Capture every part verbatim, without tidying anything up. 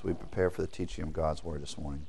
we prepare for the teaching of God's Word this morning.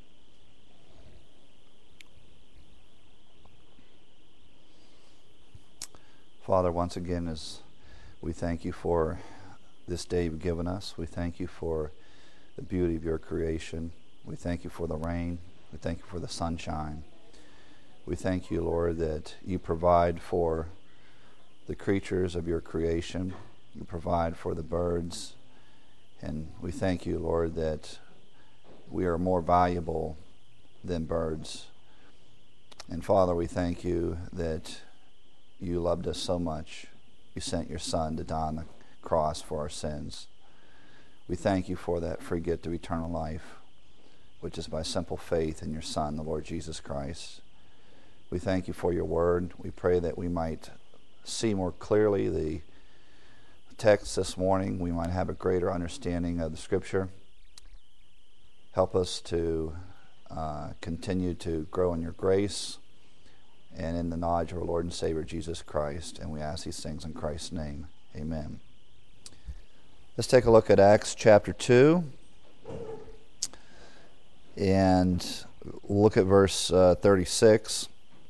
Father, once again, as we thank you for this day you've given us, we thank you for the beauty of your creation. We thank you for the rain. We thank you for the sunshine. We thank you, Lord, that you provide for the creatures of your creation. You provide for the birds. And we thank you, Lord, that we are more valuable than birds. And Father, we thank you that you loved us so much. You sent your Son to die on the cross for our sins. We thank you for that free gift of eternal life, which is by simple faith in your Son, the Lord Jesus Christ. We thank you for your word. We pray that we might see more clearly the text this morning. We might have a greater understanding of the Scripture. Help us to uh, continue to grow in your grace and in the knowledge of our Lord and Savior Jesus Christ. And we ask these things in Christ's name. Amen. Let's take a look at Acts chapter two. And look at verse uh, thirty-six.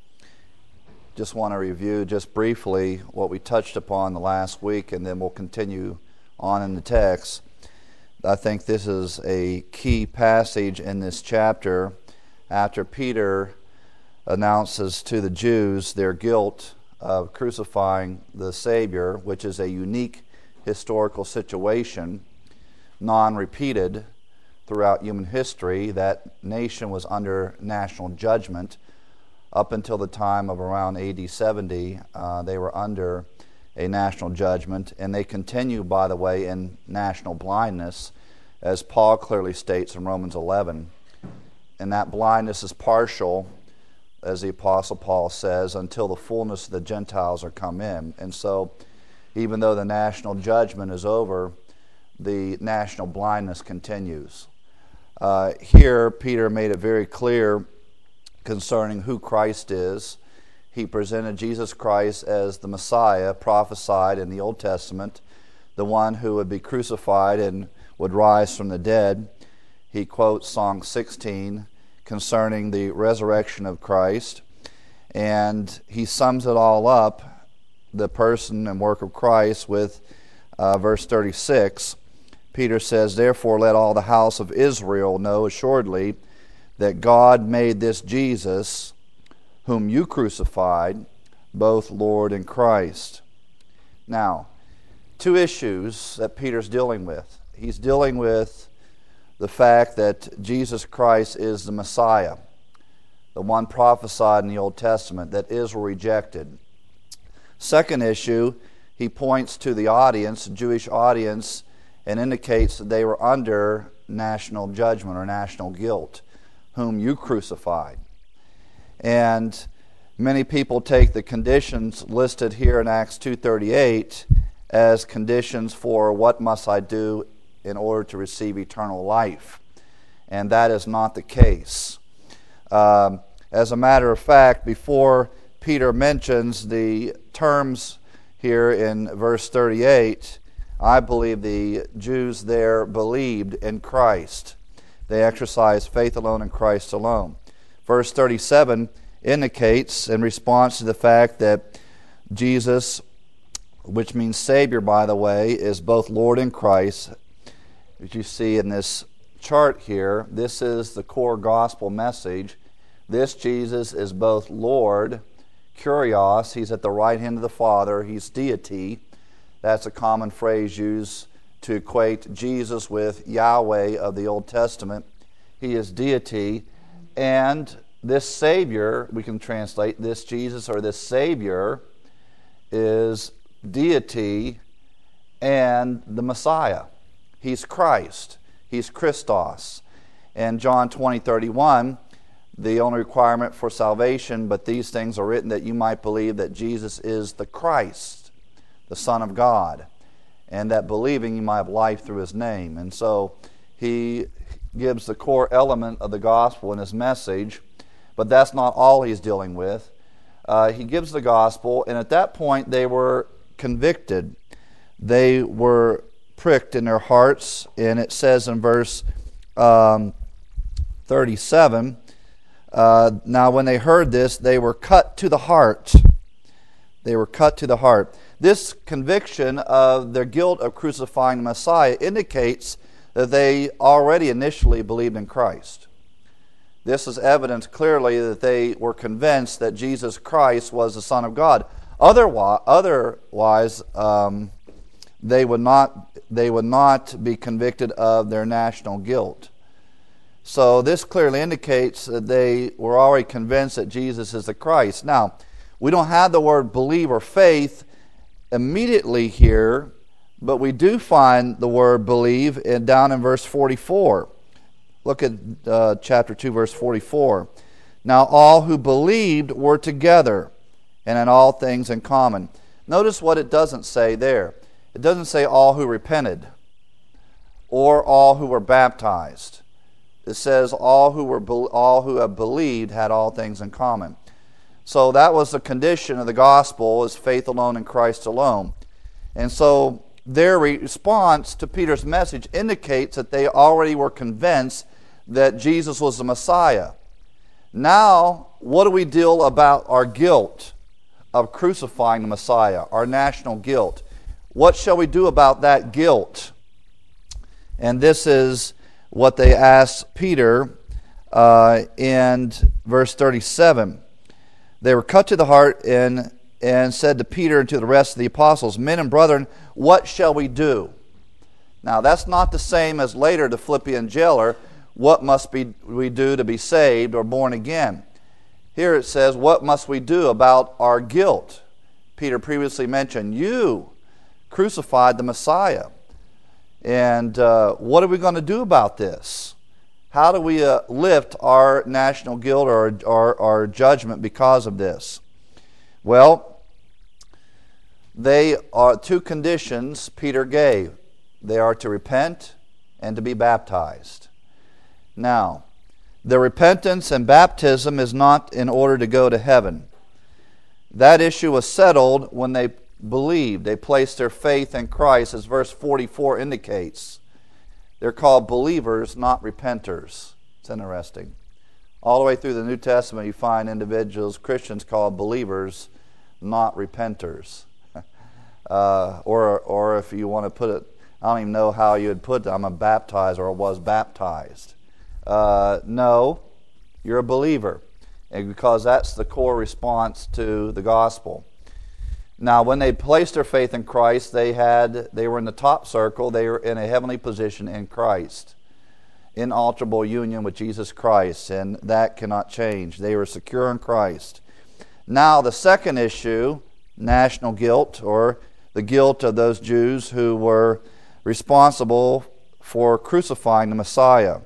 Just want to review just briefly what we touched upon the last week, and then we'll continue on in the text. I think this is a key passage in this chapter after Peter announces to the Jews their guilt of crucifying the Savior, which is a unique historical situation, non-repeated throughout human history. That nation was under national judgment. Up until the time of around A D seventy, uh, they were under a national judgment, and they continue, by the way, in national blindness, as Paul clearly states in Romans eleven. And that blindness is partial, as the Apostle Paul says, until the fullness of the Gentiles are come in. And so, even though the national judgment is over, the national blindness continues. Uh, here, Peter made it very clear concerning who Christ is. He presented Jesus Christ as the Messiah prophesied in the Old Testament, the one who would be crucified and would rise from the dead. He quotes Psalm sixteen concerning the resurrection of Christ, and he sums it all up, the person and work of Christ, with uh, verse thirty-six. Peter says, "Therefore let all the house of Israel know assuredly that God made this Jesus, whom you crucified, both Lord and Christ." Now, two issues that Peter's dealing with. He's dealing with the fact that Jesus Christ is the Messiah, the one prophesied in the Old Testament that Israel rejected. Second issue, he points to the audience, the Jewish audience, and indicates that they were under national judgment or national guilt, whom you crucified. And many people take the conditions listed here in Acts two thirty-eight as conditions for what must I do in order to receive eternal life. And that is not the case. Um, as a matter of fact, before Peter mentions the terms here in verse thirty-eight, I believe the Jews there believed in Christ. They exercised faith alone in Christ alone. Verse thirty-seven indicates, in response to the fact that Jesus, which means Savior, by the way, is both Lord and Christ. As you see in this chart here, this is the core gospel message. This Jesus is both Lord, Kurios, he's at the right hand of the Father, he's deity. That's a common phrase used to equate Jesus with Yahweh of the Old Testament. He is deity. And this Savior, we can translate this Jesus or this Savior, is deity and the Messiah. He's Christ. He's Christos. And John twenty thirty-one, the only requirement for salvation, but these things are written that you might believe that Jesus is the Christ, the Son of God, and that believing you might have life through his name. And so he gives the core element of the gospel in his message, but that's not all he's dealing with. Uh, he gives the gospel, and at that point they were convicted. They were pricked in their hearts, and it says in verse um, thirty-seven, uh, now when they heard this, they were cut to the heart. They were cut to the heart. This conviction of their guilt of crucifying the Messiah indicates that they already initially believed in Christ. This is evidence clearly that they were convinced that Jesus Christ was the Son of God. Otherwise, otherwise um, they would not they would not be convicted of their national guilt. So this clearly indicates that they were already convinced that Jesus is the Christ. Now, we don't have the word believe or faith immediately here, but we do find the word believe in, down in verse forty-four. Look at uh, chapter two, verse forty-four. Now all who believed were together and had all things in common. Notice what it doesn't say there. It doesn't say all who repented or all who were baptized. It says all who were all who have believed had all things in common. So that was the condition of the gospel, is faith alone in Christ alone. And so their response to Peter's message indicates that they already were convinced that Jesus was the Messiah. Now, what do we deal about our guilt of crucifying the Messiah, our national guilt? What shall we do about that guilt? And this is what they asked Peter uh, in verse thirty-seven. They were cut to the heart and, and said to Peter and to the rest of the apostles, Men and brethren, what shall we do? Now, that's not the same as later the Philippian jailer, what must be, we do to be saved or born again? Here it says, what must we do about our guilt? Peter previously mentioned, you crucified the Messiah. And uh, what are we going to do about this? How do we uh, lift our national guilt or our, our judgment because of this? Well, they are two conditions Peter gave. They are to repent and to be baptized. Now, the repentance and baptism is not in order to go to heaven. That issue was settled when they believed. They placed their faith in Christ, as verse forty-four indicates. They're called believers, not repenters. It's interesting. All the way through the New Testament, you find individuals, Christians, called believers, not repenters. uh, or, or if you want to put it, I don't even know how you would put it, I'm a baptized or was baptized. Uh, no, you're a believer, and because that's the core response to the gospel. Now, when they placed their faith in Christ, they had they were in the top circle. They were in a heavenly position in Christ, inalterable union with Jesus Christ, and that cannot change. They were secure in Christ. Now, the second issue, national guilt, or the guilt of those Jews who were responsible for crucifying the Messiah.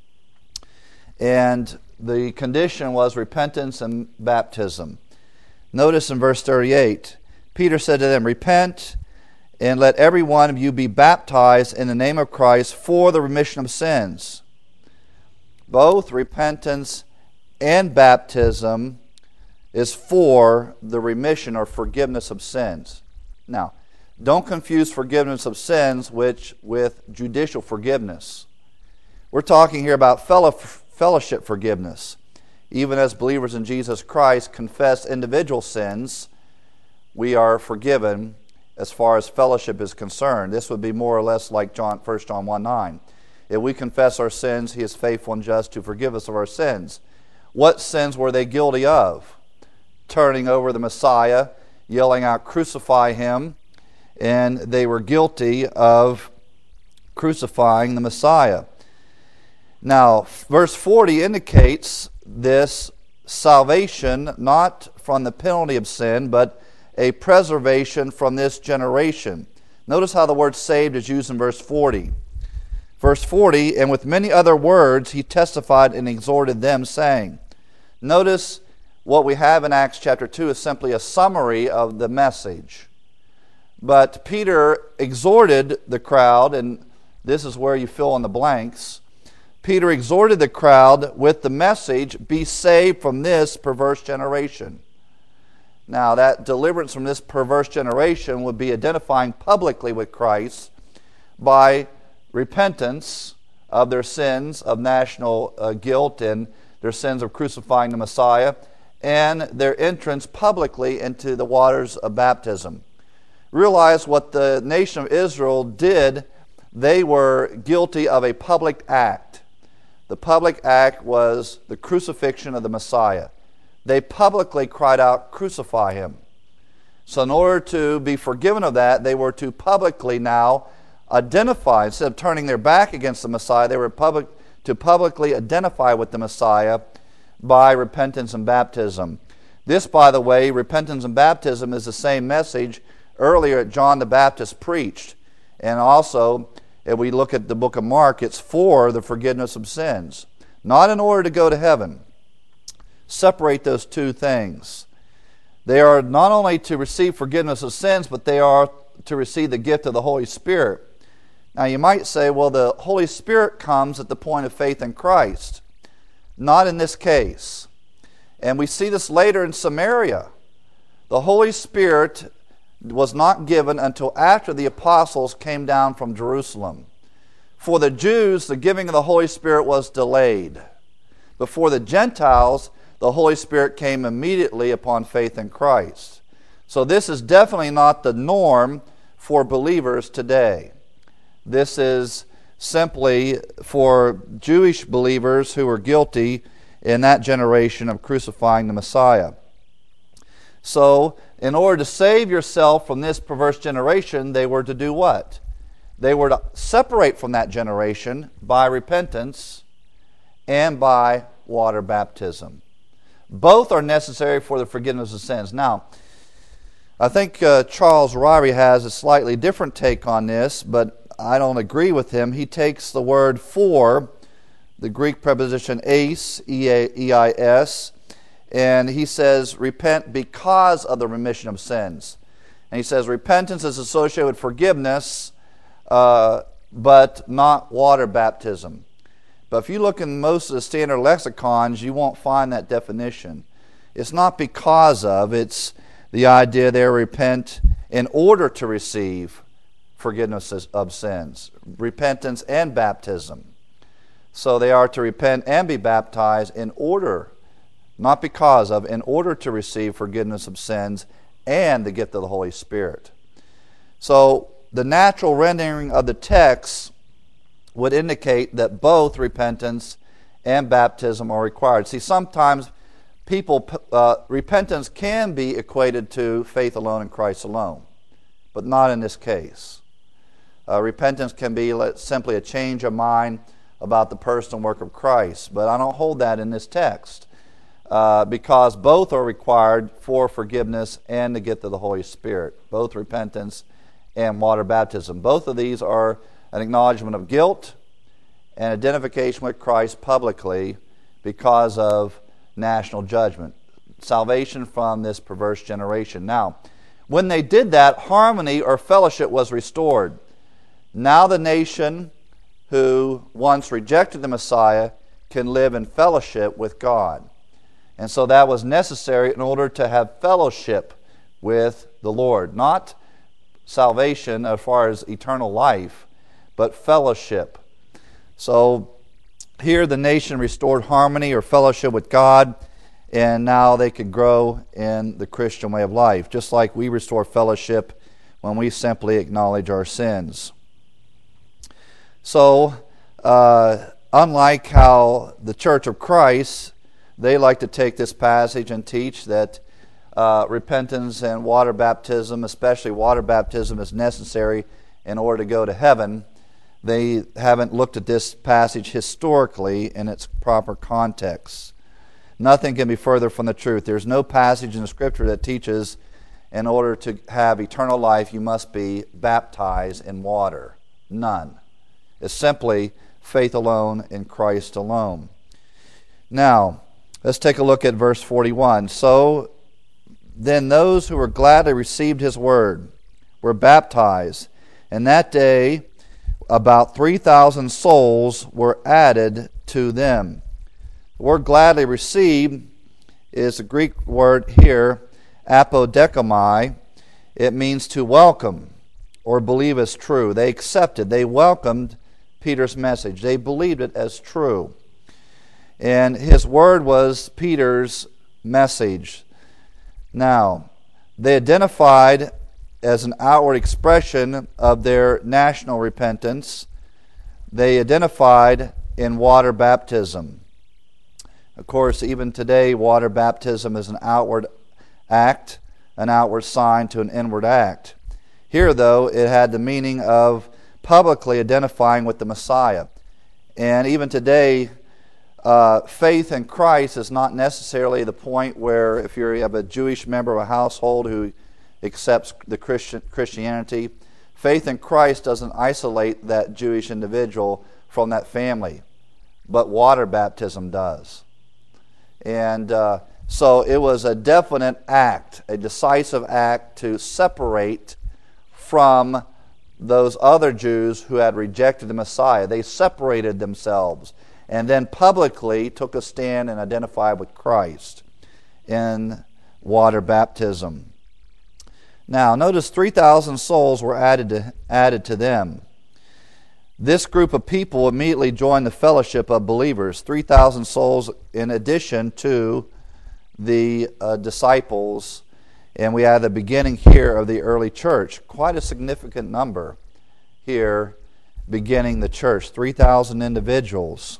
And the condition was repentance and baptism. Notice in verse thirty-eight, Peter said to them, Repent, and let every one of you be baptized in the name of Christ for the remission of sins. Both repentance and baptism is for the remission or forgiveness of sins. Now, don't confuse forgiveness of sins which with judicial forgiveness. We're talking here about fellow, fellowship forgiveness. Even as believers in Jesus Christ confess individual sins, we are forgiven as far as fellowship is concerned. This would be more or less like John, First John one nine. If we confess our sins, He is faithful and just to forgive us of our sins. What sins were they guilty of? Turning over the Messiah, yelling out, Crucify Him, and they were guilty of crucifying the Messiah. Now, verse forty indicates this salvation not from the penalty of sin, but a preservation from this generation. Notice how the word saved is used in verse forty. Verse forty, and with many other words he testified and exhorted them, saying. Notice what we have in Acts chapter two is simply a summary of the message. But Peter exhorted the crowd, and this is where you fill in the blanks. Peter exhorted the crowd with the message, be saved from this perverse generation. Now, that deliverance from this perverse generation would be identifying publicly with Christ by repentance of their sins of national uh, guilt and their sins of crucifying the Messiah, and their entrance publicly into the waters of baptism. Realize what the nation of Israel did. They were guilty of a public act. The public act was the crucifixion of the Messiah. They publicly cried out, "Crucify him." So in order to be forgiven of that, they were to publicly now identify, instead of turning their back against the Messiah, they were public, to publicly identify with the Messiah by repentance and baptism. This, by the way, repentance and baptism is the same message earlier John the Baptist preached. And also, if we look at the book of Mark, it's for the forgiveness of sins, not in order to go to heaven. Separate those two things. They are not only to receive forgiveness of sins, but they are to receive the gift of the Holy Spirit. Now you might say, well, the Holy Spirit comes at the point of faith in Christ. Not in this case. And we see this later in Samaria. The Holy Spirit was not given until after the apostles came down from Jerusalem. For the Jews, the giving of the Holy Spirit was delayed. But for the Gentiles, the Holy Spirit came immediately upon faith in Christ. So this is definitely not the norm for believers today. This is simply for Jewish believers who were guilty in that generation of crucifying the Messiah. So, in order to save yourself from this perverse generation, they were to do what? They were to separate from that generation by repentance and by water baptism. Both are necessary for the forgiveness of sins. Now, I think uh, Charles Ryrie has a slightly different take on this, but I don't agree with him. He takes the word "for," the Greek preposition eis, E I S, and he says, repent because of the remission of sins. And he says repentance is associated with forgiveness, uh, but not water baptism. But if you look in most of the standard lexicons, you won't find that definition. It's not because of, it's the idea there, repent in order to receive forgiveness of sins, repentance and baptism. So they are to repent and be baptized in order, not because of, in order to receive forgiveness of sins and the gift of the Holy Spirit. So the natural rendering of the text would indicate that both repentance and baptism are required. See, sometimes people, uh, repentance can be equated to faith alone in Christ alone, but not in this case. Uh, repentance can be simply a change of mind about the person and work of Christ, but I don't hold that in this text uh, because both are required for forgiveness and the gift of the Holy Spirit, both repentance and water baptism. Both of these are an acknowledgement of guilt and identification with Christ publicly because of national judgment, salvation from this perverse generation. Now, when they did that, harmony or fellowship was restored. Now the nation who once rejected the Messiah can live in fellowship with God. And so that was necessary in order to have fellowship with the Lord. Not salvation as far as eternal life, but fellowship. So here the nation restored harmony or fellowship with God, and now they could grow in the Christian way of life, just like we restore fellowship when we simply acknowledge our sins. So, uh, unlike how the Church of Christ, they like to take this passage and teach that uh, repentance and water baptism, especially water baptism, is necessary in order to go to heaven. They haven't looked at this passage historically in its proper context. Nothing can be further from the truth. There's no passage in the Scripture that teaches in order to have eternal life you must be baptized in water. None. It's simply faith alone in Christ alone. Now, let's take a look at verse forty-one. So then those who were gladly received his word were baptized, and that day about three thousand souls were added to them. The word gladly received is the Greek word here, apodekomai. It means to welcome or believe as true. They accepted, they welcomed Peter's message. They believed it as true. And his word was Peter's message. Now, they identified as an outward expression of their national repentance, they identified in water baptism. Of course, even today, water baptism is an outward act, an outward sign to an inward act. Here, though, it had the meaning of publicly identifying with the Messiah. And even today, uh, faith in Christ is not necessarily the point where if you have a Jewish member of a household who accepts the Christian Christianity, faith in Christ doesn't isolate that Jewish individual from that family, but water baptism does. And uh, so it was a definite act, a decisive act to separate from those other Jews who had rejected the Messiah. They separated themselves and then publicly took a stand and identified with Christ in water baptism. Now, notice three thousand souls were added to, added to them. This group of people immediately joined the fellowship of believers, three thousand souls in addition to the uh, disciples. And we have the beginning here of the early church. Quite a significant number here beginning the church, three thousand individuals.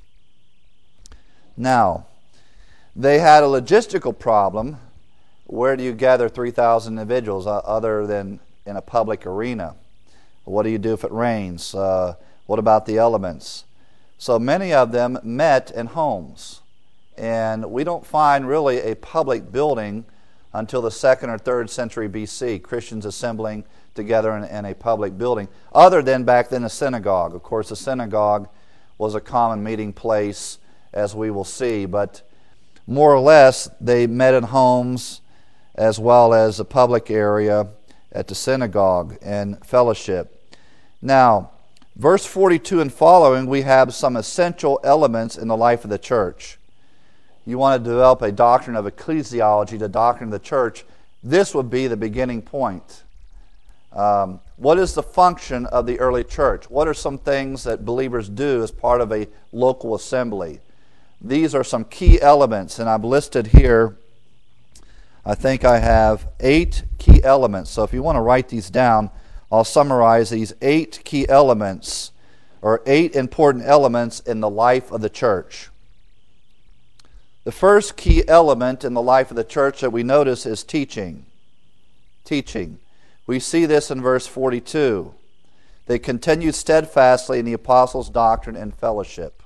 Now, they had a logistical problem. Where do you gather three thousand individuals uh, other than in a public arena? What do you do if it rains? Uh, what about the elements? So many of them met in homes. And we don't find really a public building until the second or third century B C, Christians assembling together in, in a public building, other than back then a synagogue. Of course, a synagogue was a common meeting place, as we will see, but more or less they met in homes as well as a public area at the synagogue and fellowship. Now, verse forty-two and following, we have some essential elements in the life of the church. You want to develop a doctrine of ecclesiology, the doctrine of the church, this would be the beginning point. Um, what is the function of the early church? What are some things that believers do as part of a local assembly? These are some key elements, and I've listed here, I think I have eight key elements. So if you want to write these down, I'll summarize these eight key elements, or eight important elements in the life of the church. The first key element in the life of the church that we notice is teaching. Teaching. We see this in verse forty-two. They continued steadfastly in the apostles' doctrine and fellowship.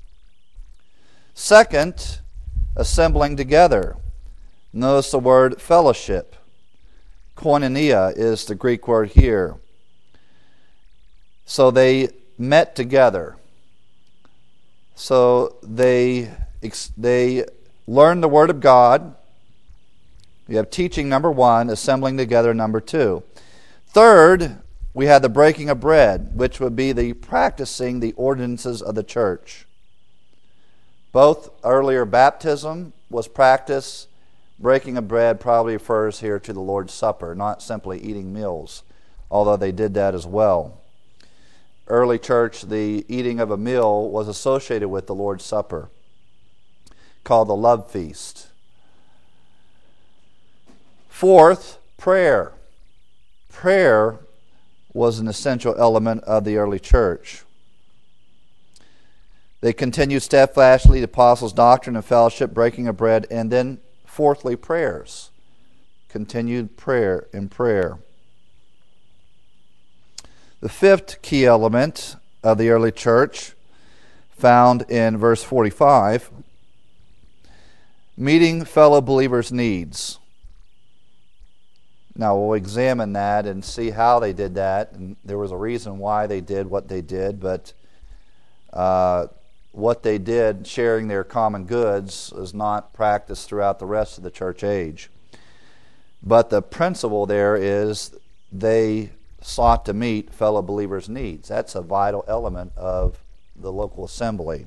Second, assembling together. Notice the word fellowship. Koinonia is the Greek word here. So they met together. So they they learned the Word of God. We have teaching, number one, assembling together, number two. Third, we have the breaking of bread, which would be the practicing the ordinances of the church. Both earlier baptism was practiced. Breaking of bread probably refers here to the Lord's Supper, not simply eating meals, although they did that as well. Early church, the eating of a meal was associated with the Lord's Supper, called the love feast. Fourth, prayer. Prayer was an essential element of the early church. They continued steadfastly the apostles' doctrine and fellowship, breaking of bread, and then fourthly, prayers. Continued prayer and prayer. The fifth key element of the early church, found in verse forty-five, meeting fellow believers' needs. Now we'll examine that and see how they did that, and there was a reason why they did what they did, but uh, what they did, sharing their common goods, is not practiced throughout the rest of the church age. But the principle there is they sought to meet fellow believers' needs. That's a vital element of the local assembly.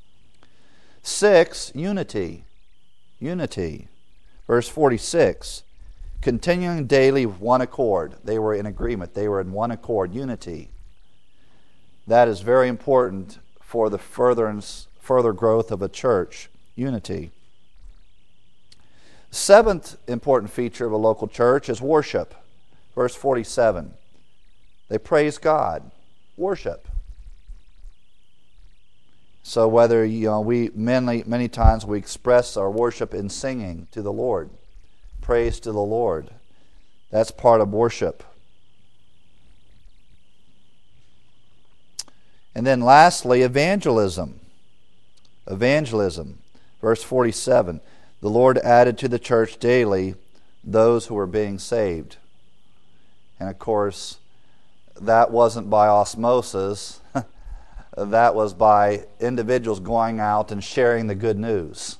Six, unity. Unity. Verse forty-six, continuing daily with one accord. They were in agreement. They were in one accord, unity. That is very important for the furtherance, further growth of a church unity. Seventh important feature of a local church is worship. Verse forty-seven. They praise God. Worship. So whether you know we many many times we express our worship in singing to the Lord, praise to the Lord. That's part of worship. And then lastly, evangelism. Evangelism. Verse forty-seven. The Lord added to the church daily those who were being saved. And of course, that wasn't by osmosis. That was by individuals going out and sharing the good news.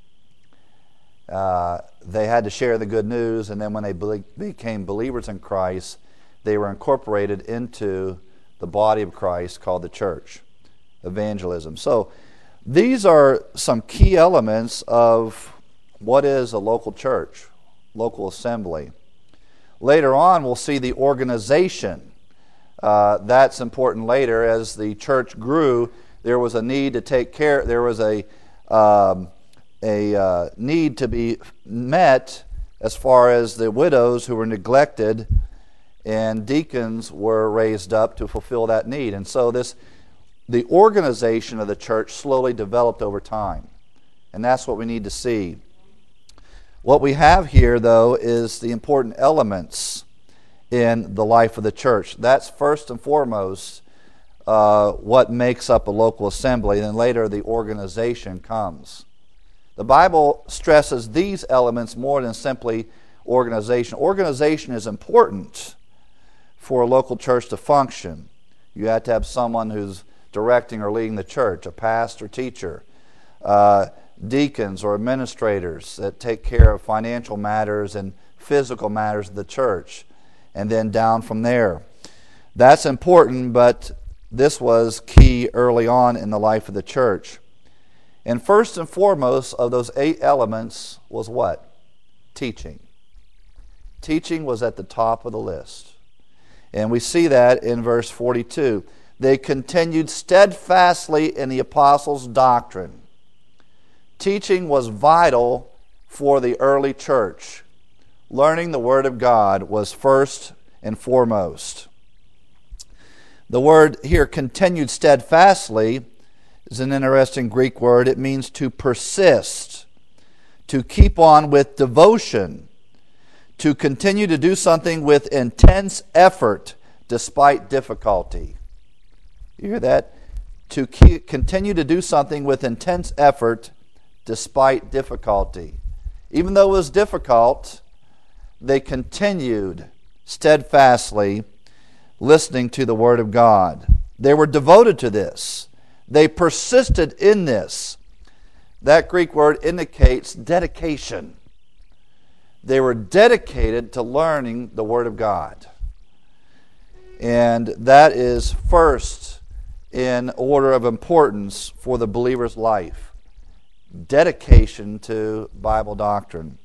Uh, they had to share the good news, and then when they be- became believers in Christ, they were incorporated into the body of Christ called the church. Evangelism. So these are some key elements of what is a local church, local assembly. Later on, we'll see the organization. Uh, that's important later. As the church grew, there was a need to take care, there was a, um, a uh, need to be met as far as the widows who were neglected, and deacons were raised up to fulfill that need. And so this, the organization of the church slowly developed over time. And that's what we need to see. What we have here, though, is the important elements in the life of the church. That's first and foremost uh, what makes up a local assembly. Then later the organization comes. The Bible stresses these elements more than simply organization. Organization is important for a local church to function. You have to have someone who's directing or leading the church, a pastor, teacher, uh, deacons or administrators that take care of financial matters and physical matters of the church, and then down from there. That's important, but this was key early on in the life of the church. And first and foremost of those eight elements was what? Teaching. Teaching was at the top of the list. And we see that in verse forty-two. They continued steadfastly in the apostles' doctrine. Teaching was vital for the early church. Learning the Word of God was first and foremost. The word here, continued steadfastly, is an interesting Greek word. It means to persist, to keep on with devotion, to continue to do something with intense effort despite difficulty. You hear that? To keep, continue to do something with intense effort despite difficulty. Even though it was difficult, they continued steadfastly listening to the Word of God. They were devoted to this. They persisted in this. That Greek word indicates dedication. They were dedicated to learning the Word of God. And that is first in order of importance for the believer's life. Dedication to Bible doctrine.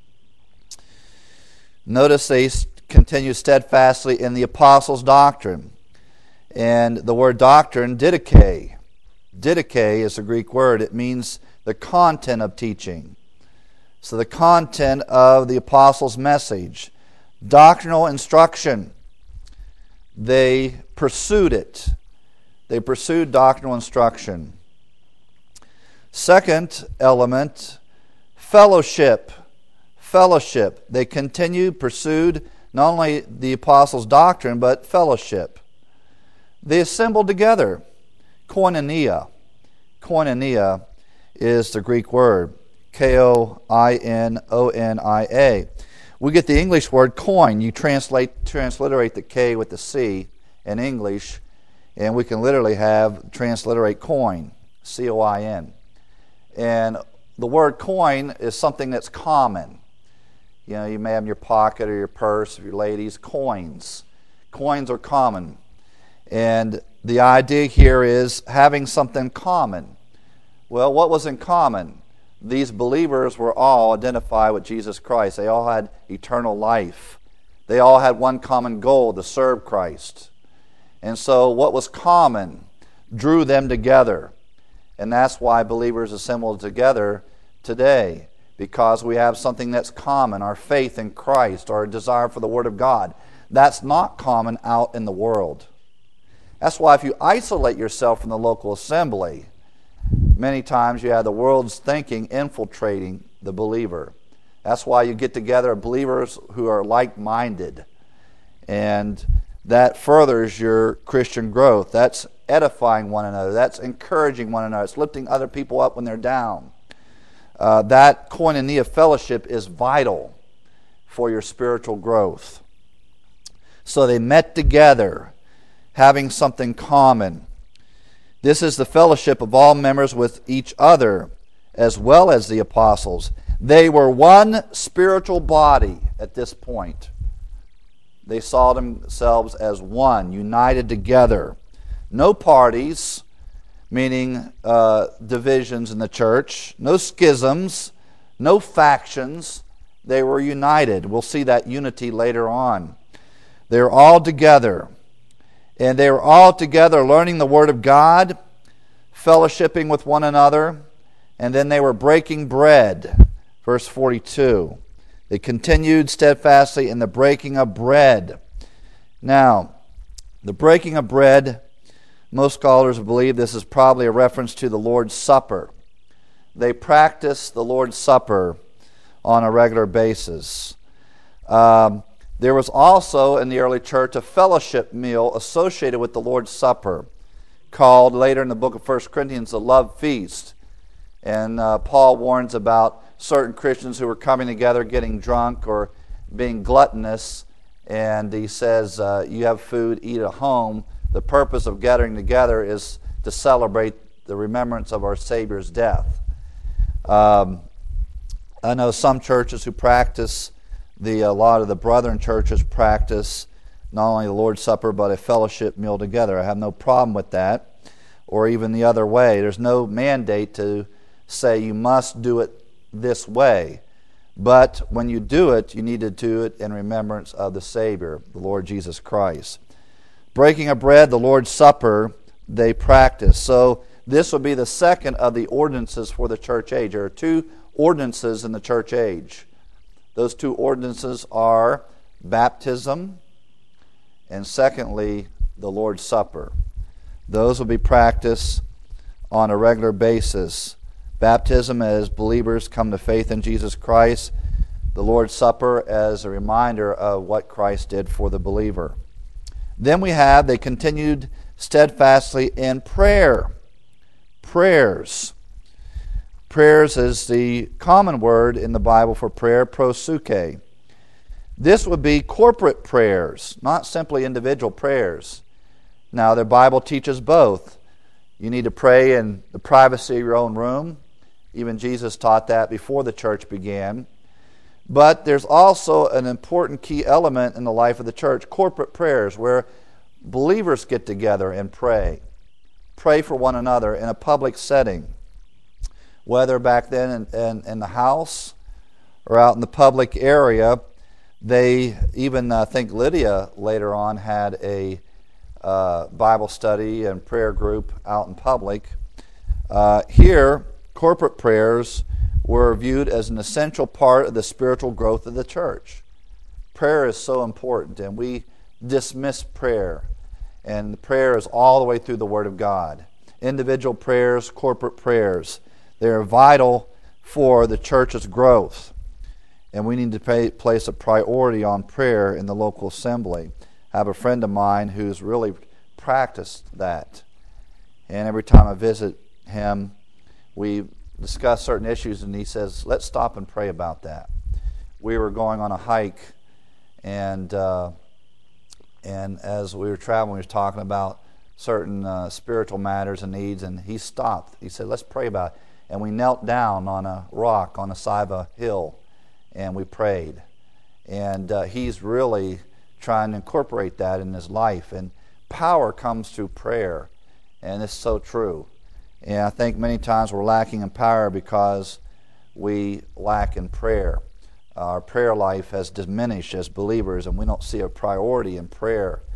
Notice they continue steadfastly in the apostles' doctrine. And the word doctrine, didache. Didache is a Greek word. It means the content of teaching. So the content of the apostles' message. Doctrinal instruction. They pursued it. They pursued doctrinal instruction. Second element, fellowship. Fellowship. They continued, pursued not only the apostles' doctrine, but fellowship. They assembled together. Koinonia. Koinonia is the Greek word. K O I N O N I A. We get the English word coin. You translate, transliterate the K with the C in English, and we can literally have transliterate coin, C O I N. And the word coin is something that's common. You know, you may have in your pocket or your purse, your ladies, coins. Coins are common. And the idea here is having something common. Well, what was in common? These believers were all identified with Jesus Christ. They all had eternal life. They all had one common goal, to serve Christ. And so what was common drew them together. And that's why believers assemble together today, because we have something that's common, our faith in Christ, our desire for the Word of God. That's not common out in the world. That's why if you isolate yourself from the local assembly, many times you have the world's thinking infiltrating the believer. That's why you get together believers who are like-minded. And that furthers your Christian growth. That's edifying one another. That's encouraging one another. It's lifting other people up when they're down. Uh, that koinonia fellowship is vital for your spiritual growth. So they met together, having something common. This is the fellowship of all members with each other, as well as the apostles. They were one spiritual body at this point. They saw themselves as one, united together. No parties, meaning uh, divisions in the church. No schisms, no factions. They were united. We'll see that unity later on. They were all together. And they were all together learning the Word of God, fellowshipping with one another, and then they were breaking bread. Verse forty-two. They continued steadfastly in the breaking of bread. Now, the breaking of bread, most scholars believe this is probably a reference to the Lord's Supper. They practiced the Lord's Supper on a regular basis. Um, there was also in the early church a fellowship meal associated with the Lord's Supper, called later in the book of First Corinthians the love feast. And uh, Paul warns about certain Christians who were coming together getting drunk or being gluttonous, and he says, uh, you have food, eat at home. The purpose of gathering together is to celebrate the remembrance of our Savior's death. Um, I know some churches who practice, the a lot of the brethren churches practice not only the Lord's Supper but a fellowship meal together. I have no problem with that, or even the other way. There's no mandate to say you must do it this way. But when you do it, you need to do it in remembrance of the Savior, the Lord Jesus Christ. Breaking of bread, the Lord's Supper, they practice. So this will be the second of the ordinances for the church age. There are two ordinances in the church age. Those two ordinances are baptism and secondly, the Lord's Supper. Those will be practiced on a regular basis. Baptism as believers come to faith in Jesus Christ. The Lord's Supper as a reminder of what Christ did for the believer. Then we have, they continued steadfastly in prayer. Prayers. Prayers is the common word in the Bible for prayer, proseuche. This would be corporate prayers, not simply individual prayers. Now, the Bible teaches both. You need to pray in the privacy of your own room. Even Jesus taught that before the church began. But there's also an important key element in the life of the church, corporate prayers, where believers get together and pray. Pray for one another in a public setting. Whether back then in, in, in the house or out in the public area, they even, I think Lydia later on had a uh, Bible study and prayer group out in public. Uh, here, corporate prayers were viewed as an essential part of the spiritual growth of the church. Prayer is so important, and we dismiss prayer. And prayer is all the way through the Word of God. Individual prayers, corporate prayers, they are vital for the church's growth. And we need to pay, place a priority on prayer in the local assembly. I have a friend of mine who's really practiced that. And every time I visit him, we discuss certain issues, and he says, let's stop and pray about that. We were going on a hike, and uh, and as we were traveling, we were talking about certain uh, spiritual matters and needs, and he stopped. He said, let's pray about it. And we knelt down on a rock on the side of a hill, and we prayed. And uh, he's really trying to incorporate that in his life. And power comes through prayer, and it's so true. And I think many times we're lacking in power because we lack in prayer. Our prayer life has diminished as believers, and we don't see a priority in prayer.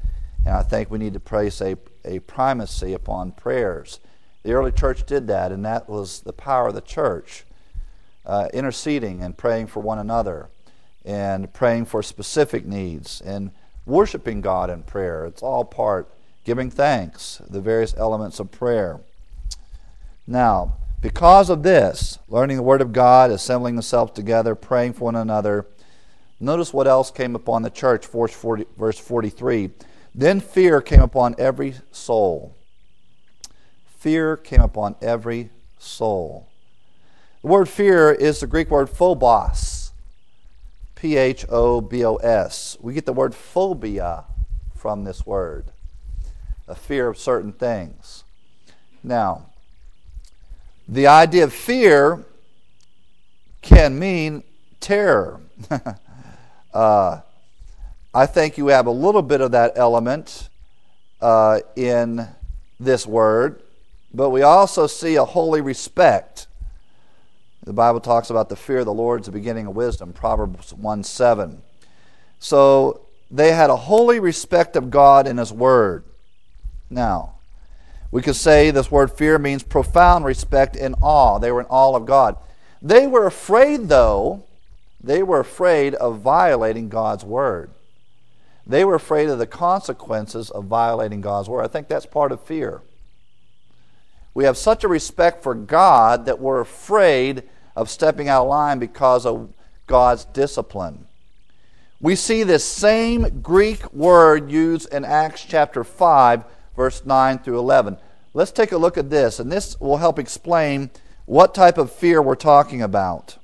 And I think we need to place a, a primacy upon prayers. The early church did that, and that was the power of the church, uh, interceding and praying for one another, and praying for specific needs, and worshiping God in prayer. It's all part, giving thanks, the various elements of prayer. Now, because of this, learning the Word of God, assembling themselves together, praying for one another, notice what else came upon the church, verse forty-three. Then fear came upon every soul. Fear came upon every soul. The word fear is the Greek word phobos, P H O B O S. We get the word phobia from this word, a fear of certain things. Now, the idea of fear can mean terror. uh, I think you have a little bit of that element uh, in this word, but we also see a holy respect. The Bible talks about the fear of the Lord is the beginning of wisdom, Proverbs one seven. So they had a holy respect of God and His Word. Now, we could say this word fear means profound respect and awe. They were in awe of God. They were afraid, though, they were afraid of violating God's Word. They were afraid of the consequences of violating God's Word. I think that's part of fear. We have such a respect for God that we're afraid of stepping out of line because of God's discipline. We see this same Greek word used in Acts chapter five, verse nine through eleven. Let's take a look at this, and this will help explain what type of fear we're talking about.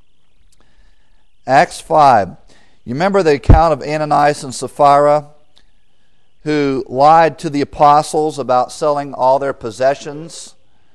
Acts five. You remember the account of Ananias and Sapphira, who lied to the apostles about selling all their possessions,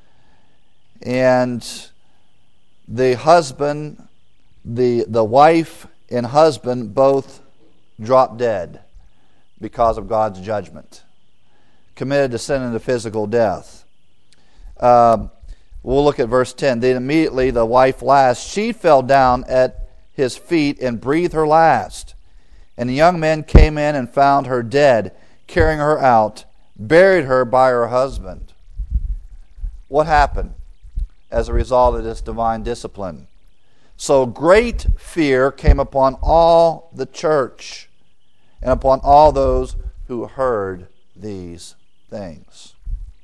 and the husband, the, the wife and husband both dropped dead because of God's judgment, committed to sin into physical death. Uh, we'll look at verse ten. Then immediately the wife last, she fell down at his feet and breathed her last. And the young men came in and found her dead, carrying her out, buried her by her husband. What happened as a result of this divine discipline? So great fear came upon all the church and upon all those who heard these things.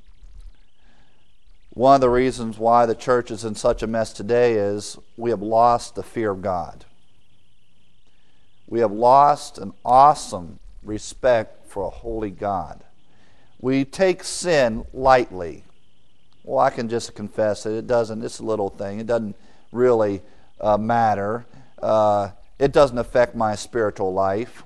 One of the reasons why the church is in such a mess today is we have lost the fear of God. We have lost an awesome respect for a holy God. We take sin lightly. Well, I can just confess it. It doesn't, it's a little thing. It doesn't really uh, matter. Uh, it doesn't affect my spiritual life.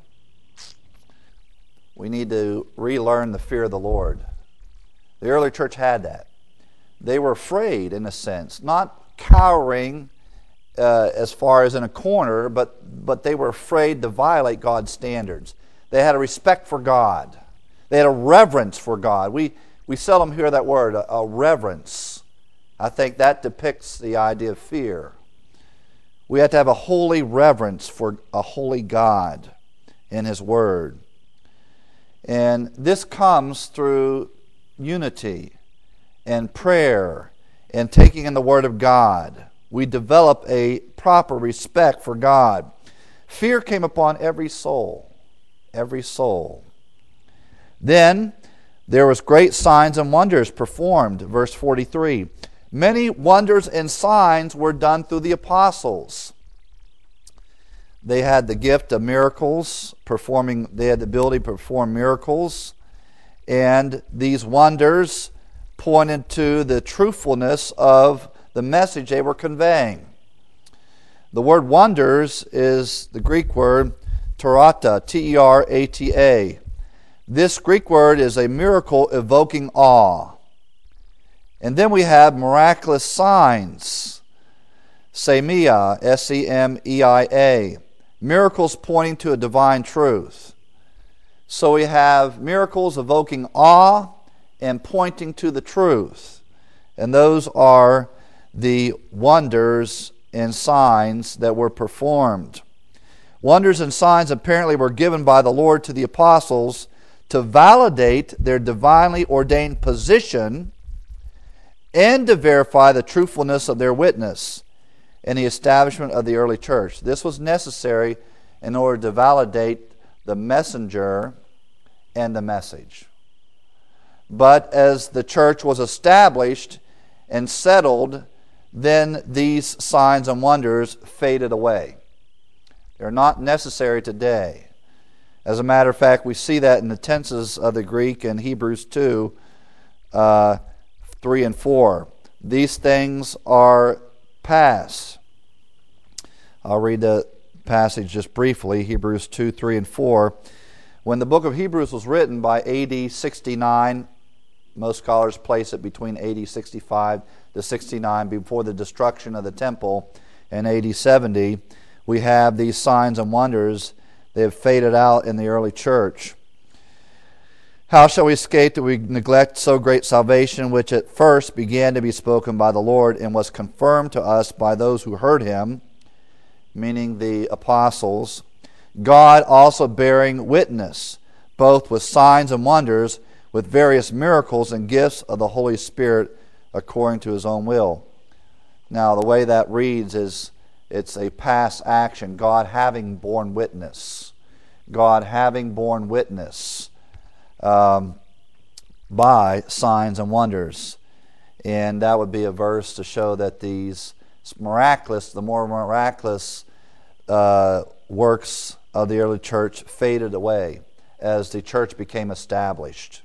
We need to relearn the fear of the Lord. The early church had that. They were afraid, in a sense, not cowering uh, as far as in a corner, but, but they were afraid to violate God's standards. They had a respect for God. They had a reverence for God. We, we seldom hear that word, a, a reverence. I think that depicts the idea of fear. We have to have a holy reverence for a holy God and His Word. And this comes through unity and prayer and taking in the Word of God. We develop a proper respect for God. Fear came upon every soul. Every soul. Then there was great signs and wonders performed. Verse forty-three. Many wonders and signs were done through the apostles. They had the gift of miracles, performing, they had the ability to perform miracles. And these wonders pointed to the truthfulness of the message they were conveying. The word wonders is the Greek word terata, T E R A T A. This Greek word is a miracle evoking awe. And then we have miraculous signs, semia, S E M E I A, miracles pointing to a divine truth. So we have miracles evoking awe and pointing to the truth. And those are the wonders and signs that were performed. Wonders and signs apparently were given by the Lord to the apostles to validate their divinely ordained position and to verify the truthfulness of their witness in the establishment of the early church. This was necessary in order to validate the messenger and the message. But as the church was established and settled, then these signs and wonders faded away. They're not necessary today. As a matter of fact, we see that in the tenses of the Greek in Hebrews two, uh, three and four. These things are past. I'll read the passage just briefly, Hebrews two, three, and four. When the book of Hebrews was written by A D sixty-nine, most scholars place it between A D sixty-five to sixty-nine, before the destruction of the temple in A D seventy, we have these signs and wonders. They have faded out in the early church. How shall we escape that we neglect so great salvation, which at first began to be spoken by the Lord and was confirmed to us by those who heard him, meaning the apostles, God also bearing witness, both with signs and wonders, with various miracles and gifts of the Holy Spirit according to his own will. Now, the way that reads is it's a past action, God having borne witness. God having borne witness um, by signs and wonders. And that would be a verse to show that these miraculous, the more miraculous uh, works of the early church faded away as the church became established.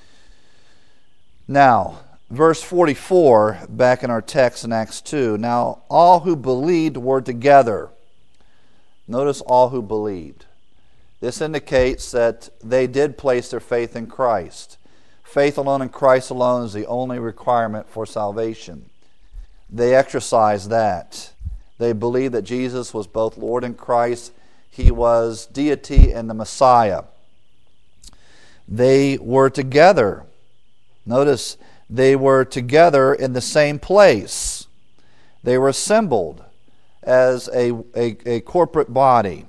Now, verse forty-four, back in our text in Acts two. Now, all who believed were together. Notice all who believed. This indicates that they did place their faith in Christ. Faith alone in Christ alone is the only requirement for salvation. They exercised that. They believed that Jesus was both Lord and Christ. He was deity and the Messiah. They were together. Notice, they were together in the same place. They were assembled as a, a, a corporate body.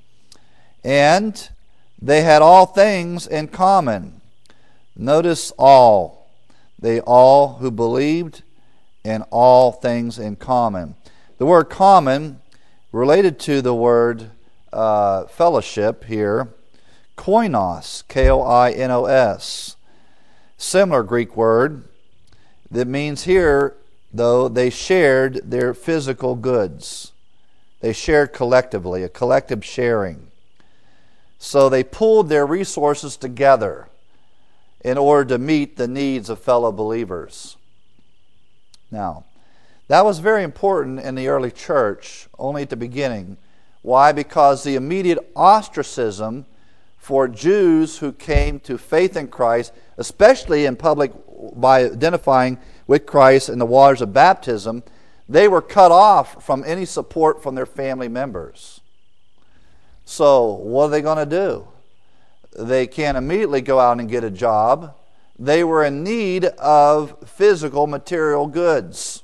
And they had all things in common. Notice all. They all who believed, and all things in common. The word common, related to the word uh, fellowship here, koinos, K O I N O S. Similar Greek word that means here, though, they shared their physical goods. They shared collectively, a collective sharing. So they pooled their resources together in order to meet the needs of fellow believers. Now, that was very important in the early church, only at the beginning. Why? Because the immediate ostracism for Jews who came to faith in Christ, especially in public by identifying with Christ in the waters of baptism, they were cut off from any support from their family members. So what are they going to do? They can't immediately go out and get a job. They were in need of physical material goods.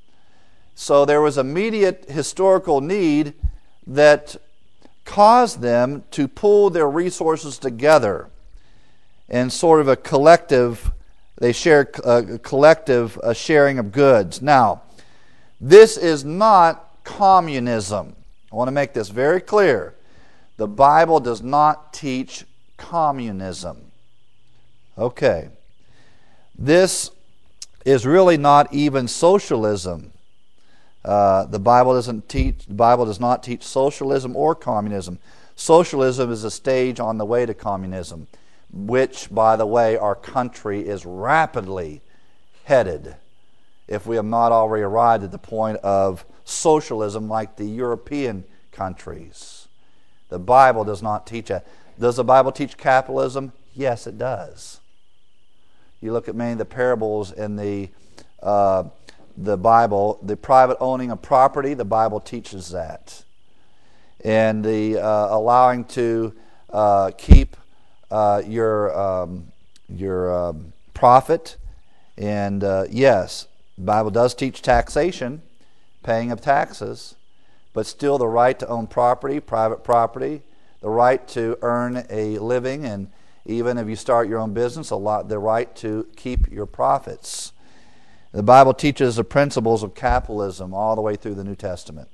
So there was immediate historical need that caused them to pull their resources together in sort of a collective, they share a collective a sharing of goods. Now, this is not communism. I want to make this very clear. The Bible does not teach communism. Okay. This is really not even socialism. Uh, the Bible doesn't teach. The Bible does not teach socialism or communism. Socialism is a stage on the way to communism, which, by the way, our country is rapidly headed, if we have not already arrived at the point of socialism like the European countries. The Bible does not teach that. Does the Bible teach capitalism? Yes, it does. You look at many of the parables in the uh, the Bible, the private owning of property, the Bible teaches that. And the uh, allowing to uh, keep uh, your um, your um, profit. And uh, yes, the Bible does teach taxation, paying of taxes, but still the right to own property, private property, the right to earn a living and, even if you start your own business, a lot the right to keep your profits. The Bible teaches the principles of capitalism all the way through the New Testament.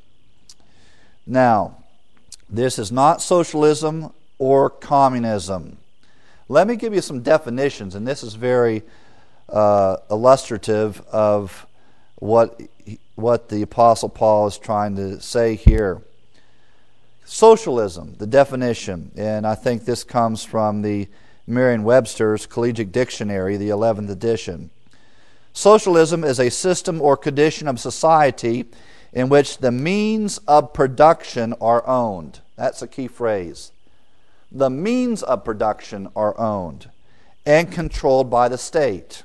Now, this is not socialism or communism. Let me give you some definitions, and this is very uh, illustrative of what, what the Apostle Paul is trying to say here. Socialism, the definition, and I think this comes from the Merriam-Webster's Collegiate Dictionary, the eleventh edition. Socialism is a system or condition of society in which the means of production are owned. That's a key phrase. The means of production are owned and controlled by the state.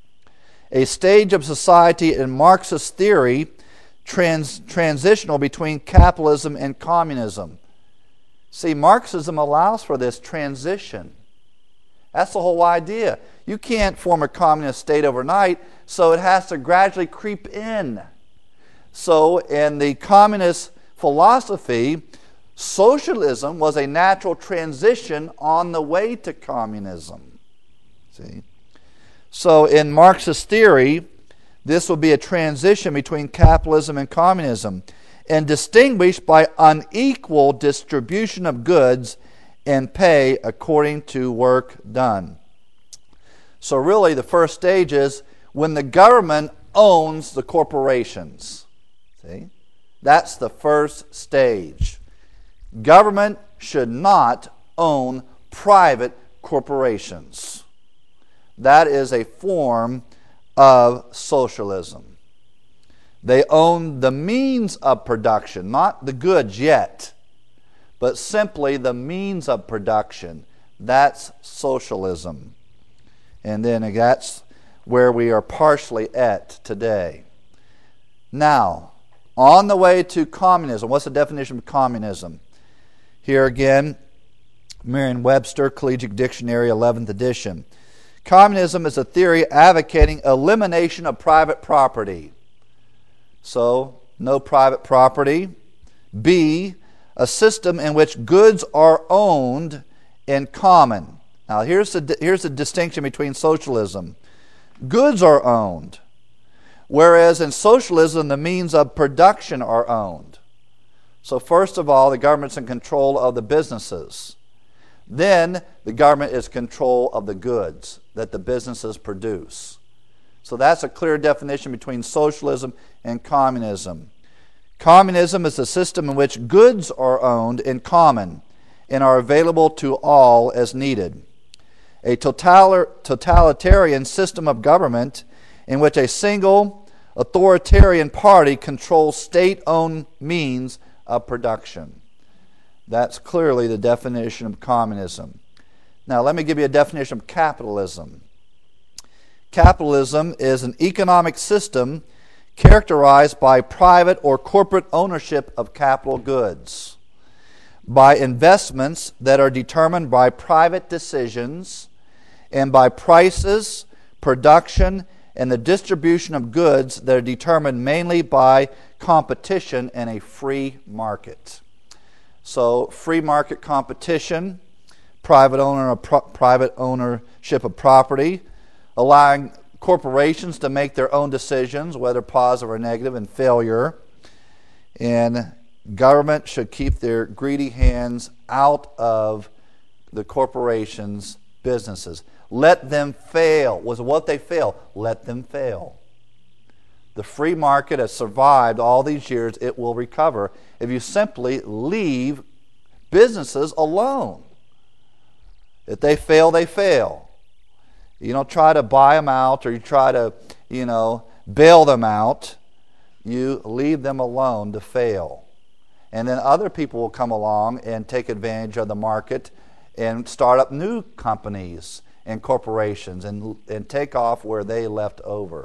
A stage of society in Marxist theory trans- transitional between capitalism and communism. See, Marxism allows for this transition. That's the whole idea. You can't form a communist state overnight, so it has to gradually creep in. So in the communist philosophy, socialism was a natural transition on the way to communism. See? So in Marxist theory, this will be a transition between capitalism and communism, and distinguished by unequal distribution of goods and pay according to work done. So really the first stage is when the government owns the corporations. See? That's the first stage. Government should not own private corporations. That is a form of socialism. They own the means of production, not the goods yet, but simply the means of production. That's socialism. And then that's where we are partially at today. Now, on the way to communism, what's the definition of communism? Here again, Merriam-Webster Collegiate Dictionary, eleventh edition. Communism is a theory advocating elimination of private property. So, no private property. B, a system in which goods are owned in common. Now, here's the, here's the distinction between socialism. Goods are owned, whereas in socialism, the means of production are owned. So first of all, the government's in control of the businesses. Then the government is in control of the goods that the businesses produce. So that's a clear definition between socialism and communism. Communism is a system in which goods are owned in common and are available to all as needed. A totalitarian system of government in which a single authoritarian party controls state-owned means of production. That's clearly the definition of communism. Now, let me give you a definition of capitalism. Capitalism is an economic system characterized by private or corporate ownership of capital goods, by investments that are determined by private decisions, and by prices, production, and the distribution of goods that are determined mainly by competition in a free market. So, free market competition, private owner, pro- private ownership of property, allowing corporations to make their own decisions, whether positive or negative, and failure. And government should keep their greedy hands out of the corporations' businesses. Let them fail. Was what they fail? Let them fail. The free market has survived all these years. It will recover if you simply leave businesses alone. If they fail, they fail. You don't try to buy them out or you try to, you know, bail them out. You leave them alone to fail. And then other people will come along and take advantage of the market and start up new companies and corporations and, and take off where they left over.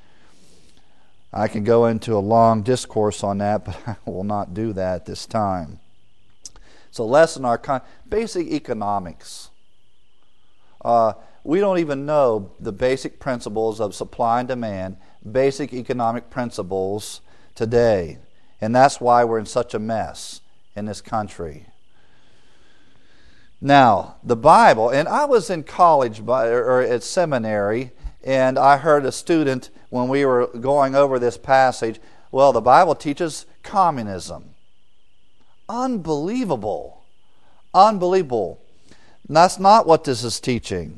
I can go into a long discourse on that, but I will not do that at this time. So lesson our con- basic economics. Uh, we don't even know the basic principles of supply and demand, basic economic principles today. And that's why we're in such a mess in this country. Now, the Bible, and I was in college by, or at seminary, and I heard a student when we were going over this passage, well, the Bible teaches communism. Unbelievable. Unbelievable. And that's not what this is teaching.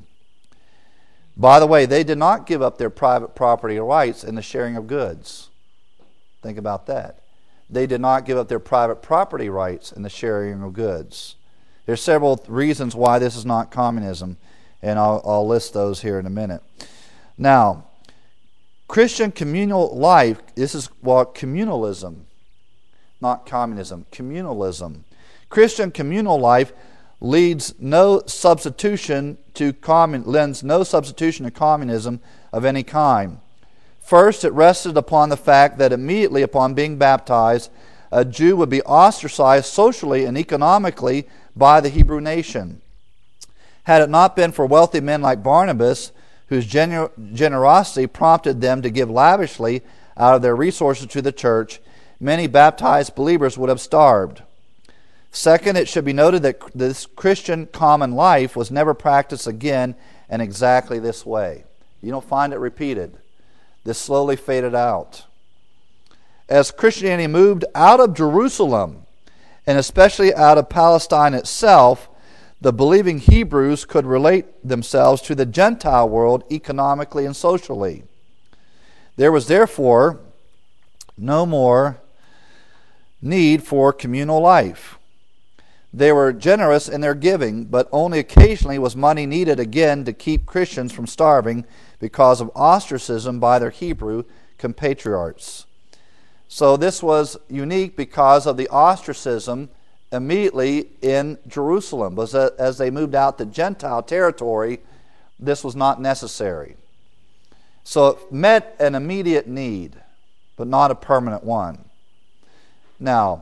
By the way, they did not give up their private property rights in the sharing of goods. Think about that. They did not give up their private property rights in the sharing of goods. There's several reasons why this is not communism, and I'll, I'll list those here in a minute. Now, Christian communal life, this is what communalism, not communism, communalism. Christian communal life leads no substitution to commun, lends no substitution to communism of any kind. First, it rested upon the fact that immediately upon being baptized, a Jew would be ostracized socially and economically by the Hebrew nation. Had it not been for wealthy men like Barnabas, whose gener- generosity prompted them to give lavishly out of their resources to the church, many baptized believers would have starved. Second, it should be noted that this Christian common life was never practiced again in exactly this way. You don't find it repeated. This slowly faded out. As Christianity moved out of Jerusalem, and especially out of Palestine itself, the believing Hebrews could relate themselves to the Gentile world economically and socially. There was therefore no more need for communal life. They were generous in their giving, but only occasionally was money needed again to keep Christians from starving because of ostracism by their Hebrew compatriots. So this was unique because of the ostracism immediately in Jerusalem. But as they moved out to Gentile territory, this was not necessary. So it met an immediate need, but not a permanent one. Now,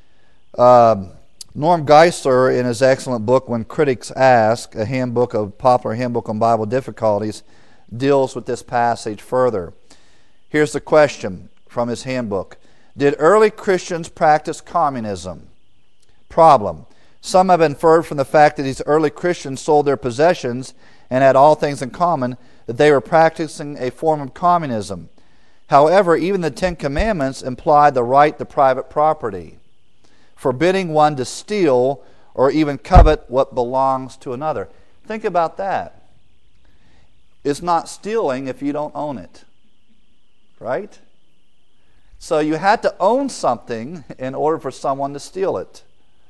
um, Norm Geisler, in his excellent book, When Critics Ask, a handbook of popular handbook on Bible difficulties, deals with this passage further. Here's the question from his handbook. Did early Christians practice communism? Problem. Some have inferred from the fact that these early Christians sold their possessions and had all things in common that they were practicing a form of communism. However, even the Ten Commandments imply the right to private property, forbidding one to steal or even covet what belongs to another. Think about that. It's not stealing if you don't own it, right? So you had to own something in order for someone to steal it.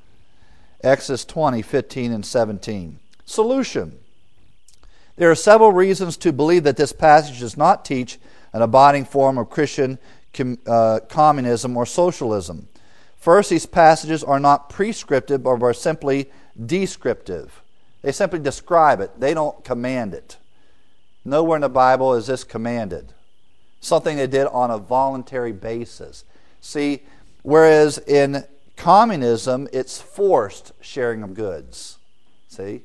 Exodus twenty, fifteen, and seventeen. Solution. There are several reasons to believe that this passage does not teach an abiding form of Christian com, uh, communism or socialism. First, these passages are not prescriptive but are simply descriptive. They simply describe it. They don't command it. Nowhere in the Bible is this commanded. Something they did on a voluntary basis. See, whereas in communism, it's forced sharing of goods. See?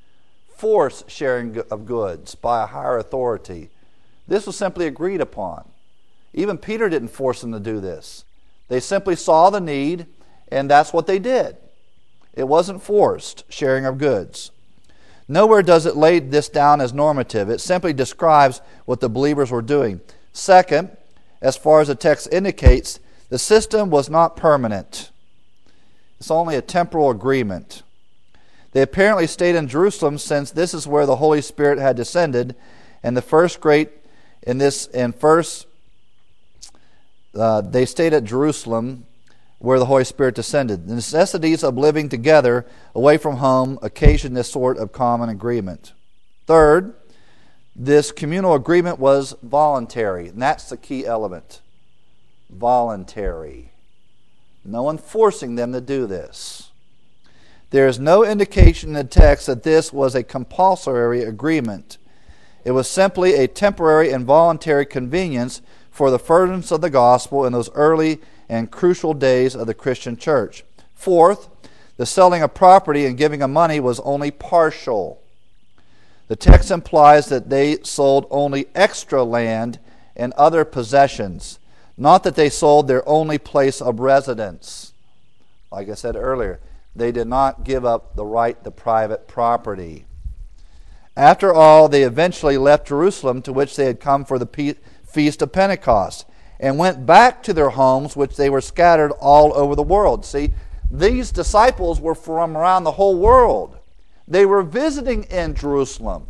Forced sharing of goods by a higher authority. This was simply agreed upon. Even Peter didn't force them to do this. They simply saw the need, and that's what they did. It wasn't forced sharing of goods. Nowhere does it lay this down as normative. It simply describes what the believers were doing. Second, as far as the text indicates, the system was not permanent. It's only a temporal agreement. They apparently stayed in Jerusalem since this is where the Holy Spirit had descended, and the first great in this and first uh, they stayed at Jerusalem where the Holy Spirit descended. The necessities of living together away from home occasioned this sort of common agreement. Third, this communal agreement was voluntary, and that's the key element. Voluntary. No one forcing them to do this. There is no indication in the text that this was a compulsory agreement. It was simply a temporary and voluntary convenience for the furtherance of the gospel in those early and crucial days of the Christian church. Fourth, the selling of property and giving of money was only partial. The text implies that they sold only extra land and other possessions, not that they sold their only place of residence. Like I said earlier, They did not give up the right to private property. After all, they eventually left Jerusalem, to which they had come for the Feast of Pentecost, and went back to their homes, which they were scattered all over the world. See, these disciples were from around the whole world. They were visiting in Jerusalem.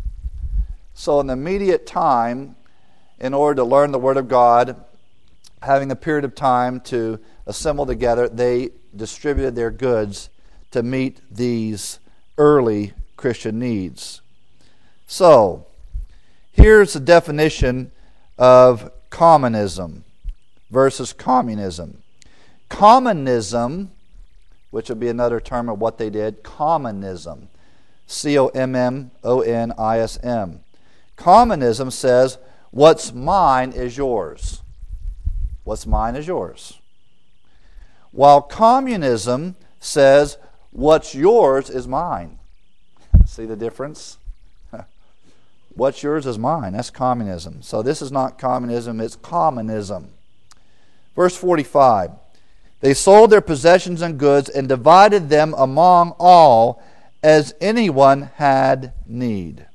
So in the immediate time, in order to learn the Word of God, having a period of time to assemble together, they distributed their goods to meet these early Christian needs. So, here's the definition of commonism versus communism. Commonism, which would be another term of what they did, commonism, C O M M O N I S M. Commonism says, what's mine is yours. What's mine is yours. While communism says, what's yours is mine. See the difference? What's yours is mine. That's communism. So this is not communism, it's commonism. Verse forty-five. They sold their possessions and goods and divided them among all as anyone had need.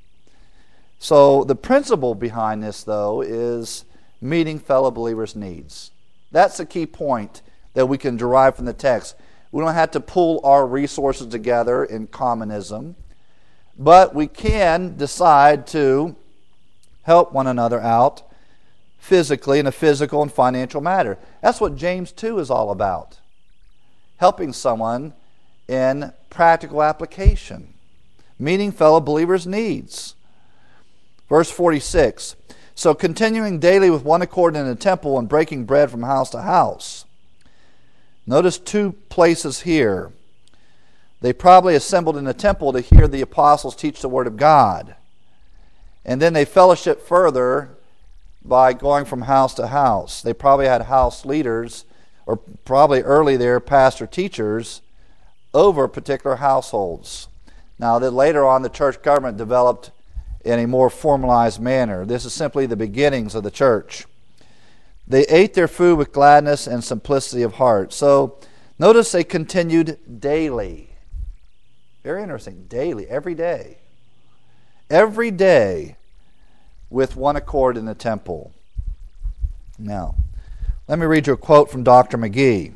So the principle behind this, though, is meeting fellow believers' needs. That's the key point that we can derive from the text. We don't have to pool our resources together in communism, but we can decide to help one another out physically in a physical and financial matter. That's what James two is all about. Helping someone in practical application. Meeting fellow believers' needs. Verse forty-six. So continuing daily with one accord in the temple and breaking bread from house to house. Notice two places here. They probably assembled in the temple to hear the apostles teach the Word of God. And then they fellowship further by going from house to house. They probably had house leaders, or probably early there, pastor teachers, over particular households. Now, that later on the church government developed in a more formalized manner. This is simply the beginnings of the church. They ate their food with gladness and simplicity of heart. So, notice they continued daily. Very interesting. Daily, every day. Every day with one accord in the temple. Now, let me read you a quote from Doctor McGee.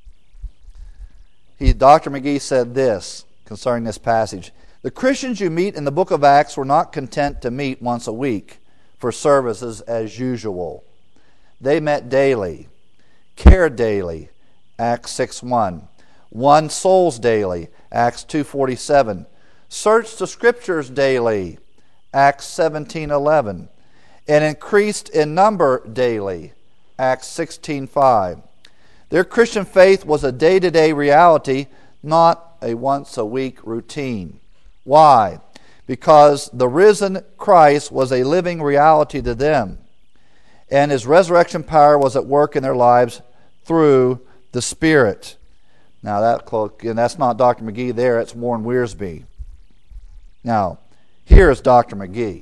He, Doctor McGee said this concerning this passage. The Christians you meet in the book of Acts were not content to meet once a week for services as usual. They met daily, cared daily, Acts six one, won souls daily, Acts two forty-seven, searched the Scriptures daily, Acts seventeen eleven, and increased in number daily, Acts sixteen five. Their Christian faith was a day-to-day reality, not a once-a-week routine. Why? Because the risen Christ was a living reality to them, and His resurrection power was at work in their lives through the Spirit. Now, that quote, and that's not Doctor McGee there, it's Warren Wiersbe. Now, here is Doctor McGee.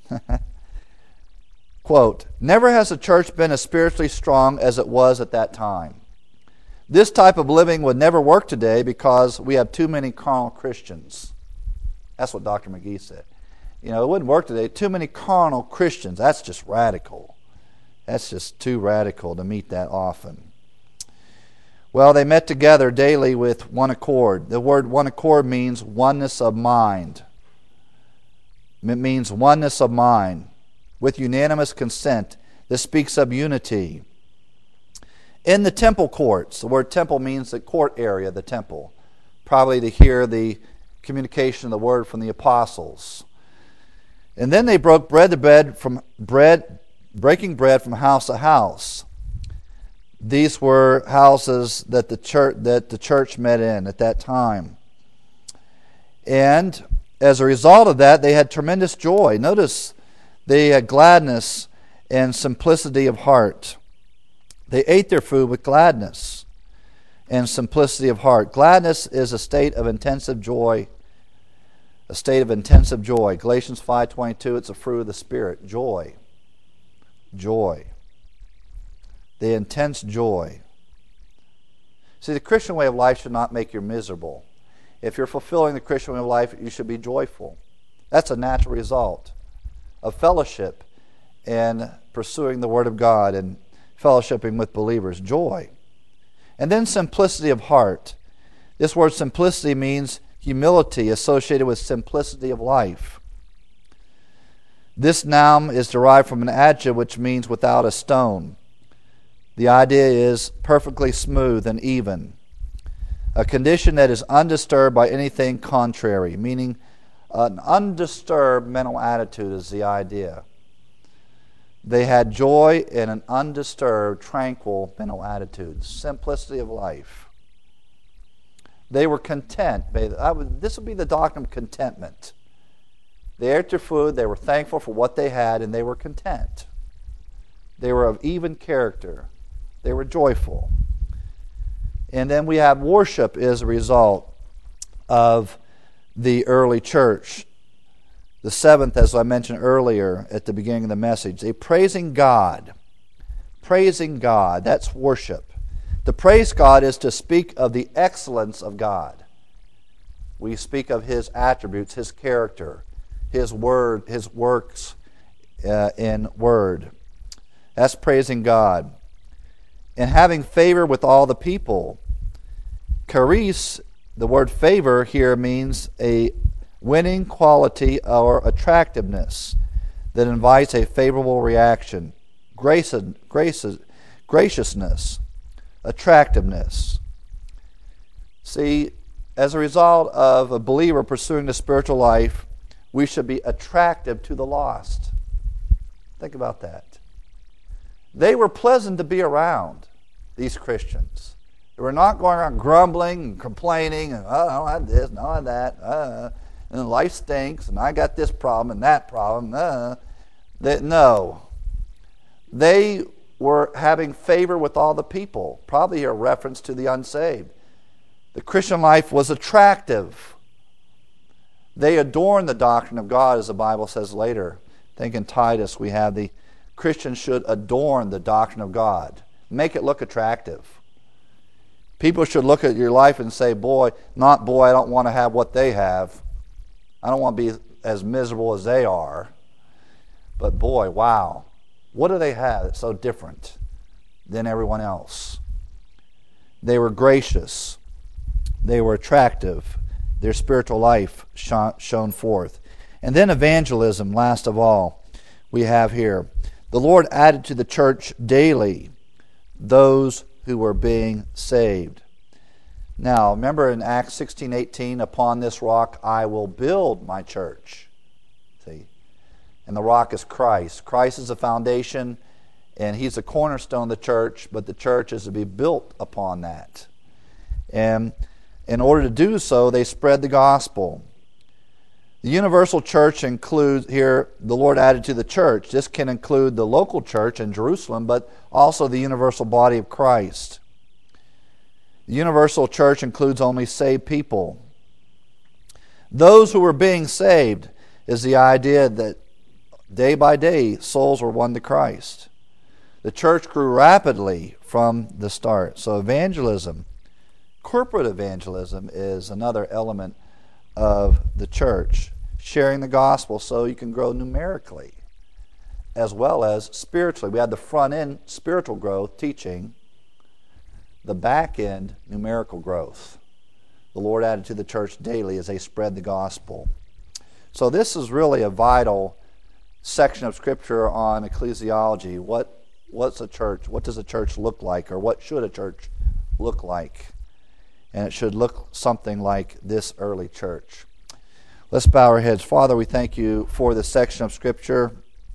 Quote, never has the church been as spiritually strong as it was at that time. This type of living would never work today because we have too many carnal Christians. That's what Doctor McGee said. You know, it wouldn't work today. Too many carnal Christians. That's just radical. That's just too radical to meet that often. Well, they met together daily with one accord. The word one accord means oneness of mind. It means oneness of mind. With unanimous consent. This speaks of unity. In the temple courts, the word temple means the court area, the temple. Probably to hear the communication of the word from the apostles. And then they broke bread to bread from bread, breaking bread from house to house. These were houses that the church that the church met in at that time. And as a result of that, they had tremendous joy. Notice they had gladness and simplicity of heart. They ate their food with gladness and simplicity of heart. Gladness is a state of intensive joy. A state of intensive joy. Galatians five twenty-two, it's a fruit of the Spirit. Joy. Joy. The intense joy. See, the Christian way of life should not make you miserable. If you're fulfilling the Christian way of life, you should be joyful. That's a natural result of fellowship and pursuing the Word of God and fellowshipping with believers. Joy. And then simplicity of heart. This word simplicity means humility associated with simplicity of life. This noun is derived from an adjective which means without a stone. The idea is perfectly smooth and even. A condition that is undisturbed by anything contrary, meaning an undisturbed mental attitude is the idea. They had joy in an undisturbed, tranquil mental attitude, simplicity of life. They were content. This would be the doctrine of contentment. They ate their food, they were thankful for what they had, and they were content. They were of even character. They were joyful. And then we have worship as a result of the early church. The seventh, as I mentioned earlier at the beginning of the message, a praising God. Praising God, that's worship. To praise God is to speak of the excellence of God. We speak of His attributes, His character, His word, His works uh, in word. That's praising God. And having favor with all the people. Charis, the word favor here means a winning quality or attractiveness that invites a favorable reaction. Grace, grace, graciousness, attractiveness. See, as a result of a believer pursuing the spiritual life, we should be attractive to the lost. Think about that. They were pleasant to be around, these Christians. They were not going around grumbling and complaining, and, oh, I don't have this, no, I have that, uh, and life stinks, and I got this problem and that problem. Uh, that, no. They were having favor with all the people, probably a reference to the unsaved. The Christian life was attractive. They adorned the doctrine of God, as the Bible says later. I think in Titus we have the Christians should adorn the doctrine of God. Make it look attractive. People should look at your life and say, boy, not boy, I don't want to have what they have. I don't want to be as miserable as they are. But boy, wow, what do they have that's so different than everyone else? They were gracious. They were attractive. Their spiritual life shone forth. And then evangelism, last of all, we have here. The Lord added to the church daily those who were being saved. Now, remember in Acts sixteen eighteen, upon this rock I will build my church. See? And the rock is Christ. Christ is the foundation, and He's the cornerstone of the church, but the church is to be built upon that. And in order to do so, they spread the gospel. The universal church includes here, the Lord added to the church. This can include the local church in Jerusalem, but also the universal body of Christ. The universal church includes only saved people. Those who were being saved is the idea that day by day souls were won to Christ. The church grew rapidly from the start. So evangelism, corporate evangelism, is another element of the church, sharing the gospel so you can grow numerically as well as spiritually. We had the front end spiritual growth, teaching, the back end numerical growth. The Lord added to the church daily as they spread the gospel. So this is really a vital section of Scripture on ecclesiology. What what's a church? What does a church look like, or what should a church look like? And it should look something like this early church. Let's bow our heads. Father, we thank you for this section of Scripture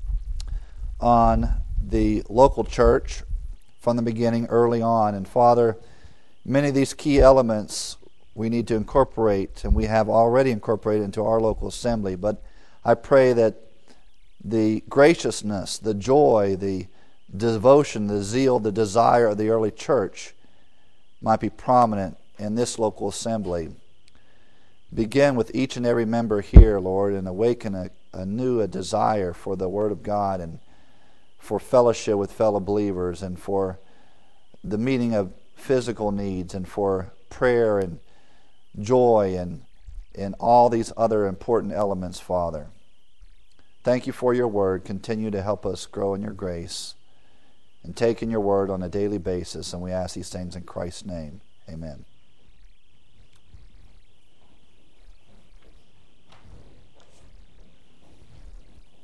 on the local church from the beginning, early on. And Father, many of these key elements we need to incorporate, and we have already incorporated into our local assembly. But I pray that the graciousness, the joy, the devotion, the zeal, the desire of the early church might be prominent in this local assembly. Begin with each and every member here, Lord, and awaken a, anew a desire for the Word of God and for fellowship with fellow believers and for the meeting of physical needs and for prayer and joy and, and all these other important elements, Father. Thank you for your word. Continue to help us grow in your grace and take in your word on a daily basis. And we ask these things in Christ's name. Amen.